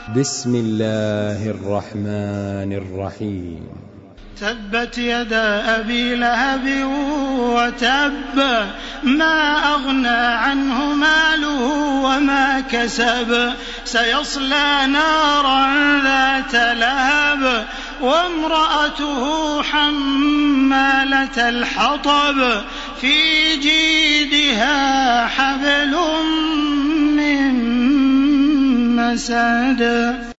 بسم الله الرحمن الرحيم. تبت يدا أبي لهب وتب ما أغنى عنه ماله وما كسب سيصلى نارا ذات لهب وامرأته حمالة الحطب في جيدها حبل من مسد.